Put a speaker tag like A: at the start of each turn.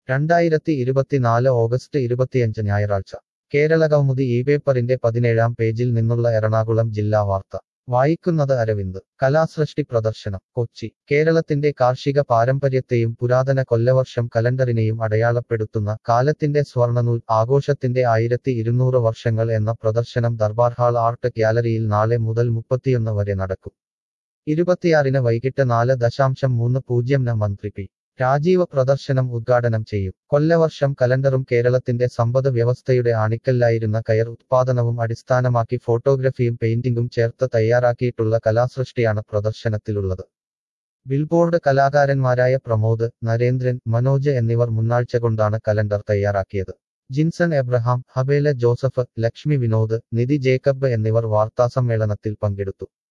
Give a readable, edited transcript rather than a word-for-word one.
A: 2024 August 25 ഞായറാഴ്ച കേരളകൗമുദി ഈ പേപ്പറിന്റെ 17-ാം പേജിൽ നിന്നുള്ള എറണാകുളം ജില്ലാ വാർത്ത വായിക്കുന്നത് അരവിന്ദ്. കലാസൃഷ്ടി പ്രദർശനം കൊച്ചി. കേരളത്തിന്റെ കാർഷിക പാരമ്പര്യത്തെയും പുരാതന കൊല്ലവർഷം കലണ്ടറിനെയും അടയാളപ്പെടുത്തുന്ന കാലത്തിന്റെ സ്വർണ്ണനൂൽ ആഘോഷത്തിന്റെ 1200 വർഷങ്ങൾ എന്ന പ്രദർശനം ദർബാർ ഹാൾ ആർട്ട് ഗ്യാലറിയിൽ നാളെ മുതൽ 31 വരെ നടക്കും. 26-ന് വൈകിട്ട് 4:30-ന് മന്ത്രി പി. രാജീവ് പ്രദർശനം ഉദ്ഘാടനം ചെയ്യും. കൊല്ലവർഷം കലണ്ടറും കേരളത്തിന്റെ സമ്പദ് വ്യവസ്ഥയുടെ ആണിക്കല്ലായിരുന്ന കയർ ഉത്പാദനവും അടിസ്ഥാനമാക്കി ഫോട്ടോഗ്രഫിയും പെയിന്റിംഗും ചേർത്ത് തയ്യാറാക്കിയിട്ടുള്ള കലാസൃഷ്ടിയാണ് പ്രദർശനത്തിലുള്ളത്. ബിൽബോർഡ് കലാകാരന്മാരായ പ്രമോദ്, നരേന്ദ്രൻ, മനോജ് എന്നിവർ മുന്നാഴ്ച കൊണ്ടാണ് കലണ്ടർ തയ്യാറാക്കിയത്. ജിൻസൺ എബ്രഹാം, ഹബേല ജോസഫ്, ലക്ഷ്മി വിനോദ്, നിധി ജേക്കബ് എന്നിവർ വാർത്താസമ്മേളനത്തിൽ പങ്കെടുത്തു.